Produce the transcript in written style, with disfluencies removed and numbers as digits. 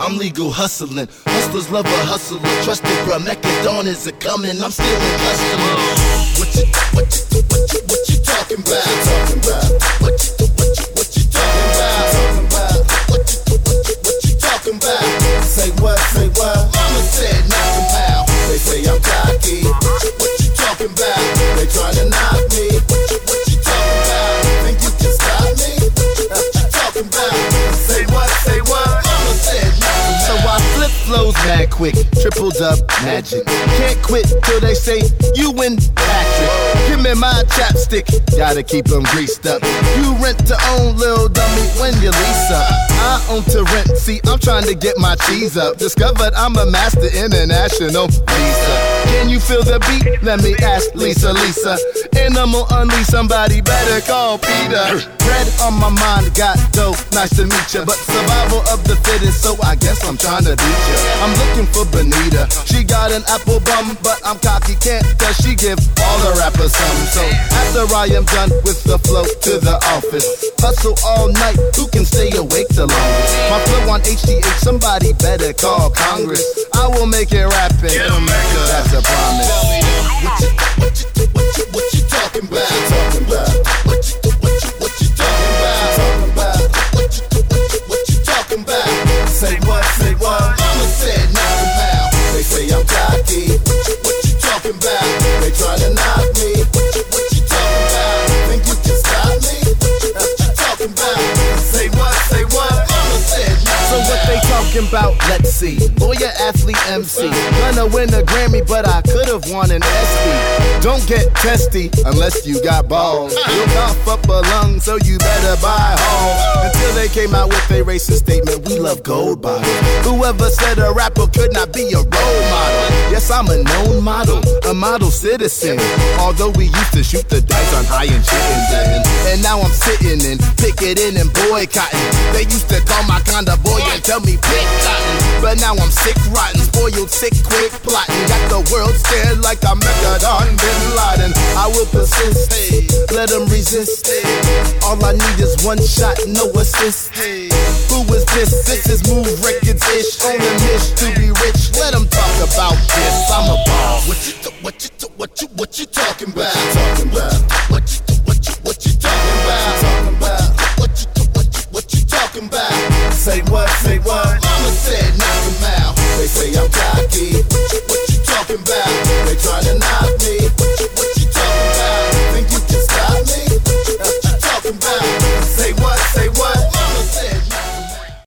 I'm legal hustling. Hustlers love a hustler. Trusted bruh, Mechadon is a coming. I'm stealing customers. What you talking about? What you talking about? What you talking about? Say what? Mama said knock 'em out. They say I'm cocky. What you talking about? They tryna knock me. What you talking about? Think you can stop me? What you talking about? Say what? Mama said knock 'em out. So I flip flows mad quick, tripled up magic. Can't quit till they say you and Patrick. Give me my chapstick, gotta keep them greased up. You rent to own, lil dummy, when you lease up. I own to rent, see, I'm trying to get my cheese up. Discovered I'm a master international Lisa. Can you feel the beat? Let me ask Lisa. Animal unleash, somebody better call Peter. Bread on my mind, got dough, nice to meet ya. But survival of the fittest, so I guess I'm trying to beat ya. I'm looking for Benita, she got an apple bum, but I'm cocky, can't, cause she give all the rappers some. So after I am done with the flow to the office, hustle all night, who can stay awake the longest? My flow on HTH, somebody better call Congress. I will make it rapping, that's a promise. What you talking about? What you talking about? What you talking about? Say what? Mama said knock 'em out. They say I'm cocky. What you talking about? They tryna knock me. What you talking about? Think you can stop me? What you talking about? Say what? Mama said knock 'em out. So what they talking about? Let's see. Lawyer, athlete, MC. Gonna win a Grammy, but I could've won an ESPY. Don't get testy unless you got balls. You'll cough up a lung, so you better buy home. Until they came out with a racist statement, we love gold bottles. Whoever said a rapper could not be a role model? Yes, I'm a known model, a model citizen. Although we used to shoot the dice on high and chicken. And now I'm sitting and picketing and boycotting. They used to call my kinda boy and tell me pick cotton. But now I'm sick, rotten, spoiled, sick, quick, plotting. Got the world scared like I'm Mechadon Bin Laden. I will persist, let them resist. All I need is one shot, no assist. Who is this? This is Move Records-ish. On a mission to be rich. Let them talk about this. I'm a boss. What you talking about? What you talking about? What you talking about? Say what? Mama said knock 'em out. They say I'm cocky. What you talking about? They tryna knock me.